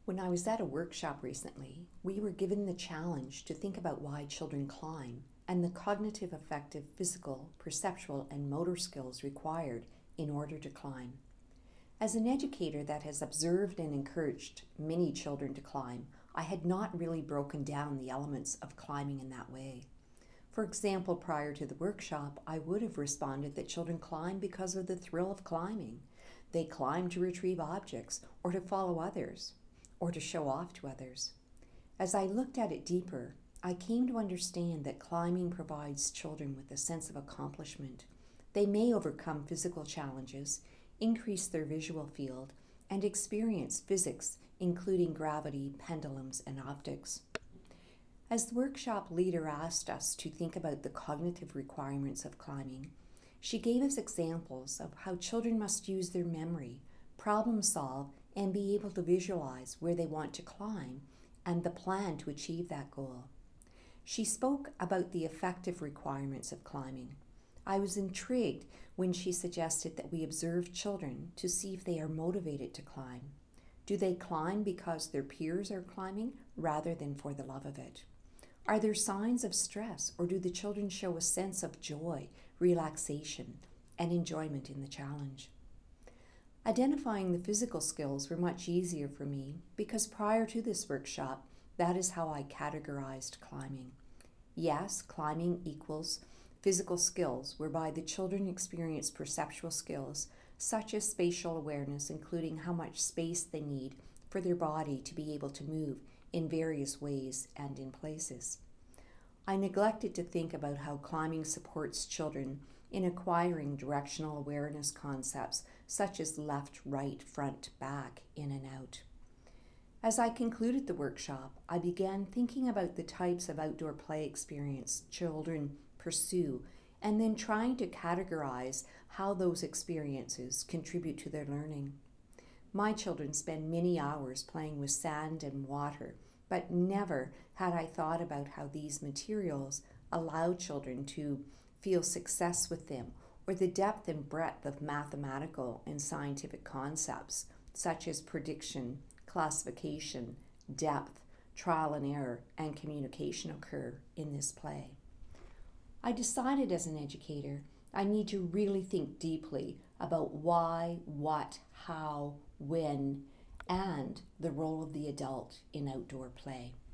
When I was at a workshop recently, we were given the challenge to think about why children climb and the cognitive, affective, physical, perceptual, and motor skills required in order to climb. As an educator that has observed and encouraged many children to climb, I had not really broken down the elements of climbing in that way. For example, prior to the workshop, I would have responded that children climb because of the thrill of climbing. They climb to retrieve objects or to follow others, or to show off to others. As I looked at it deeper, I came to understand that climbing provides children with a sense of accomplishment. They may overcome physical challenges, increase their visual field, and experience physics, including gravity, pendulums, and optics. As the workshop leader asked us to think about the cognitive requirements of climbing, she gave us examples of how children must use their memory, problem solve, and be able to visualize where they want to climb and the plan to achieve that goal. She spoke about the affective requirements of climbing. I was intrigued when she suggested that we observe children to see if they are motivated to climb. Do they climb because their peers are climbing rather than for the love of it? Are there signs of stress, or do the children show a sense of joy, relaxation, and enjoyment in the challenge? Identifying the physical skills were much easier for me because prior to this workshop, that is how I categorized climbing. Yes, climbing equals physical skills, whereby the children experience perceptual skills such as spatial awareness, including how much space they need for their body to be able to move in various ways and in places. I neglected to think about how climbing supports children in acquiring directional awareness concepts such as left, right, front, back, in and out. As I concluded the workshop, I began thinking about the types of outdoor play experience children pursue and then trying to categorize how those experiences contribute to their learning. My children spend many hours playing with sand and water, but never had I thought about how these materials allow children to feel success with them, or the depth and breadth of mathematical and scientific concepts, such as prediction, classification, depth, trial and error, and communication occur in this play. I decided as an educator I need to really think deeply about why, what, how, when, and the role of the adult in outdoor play.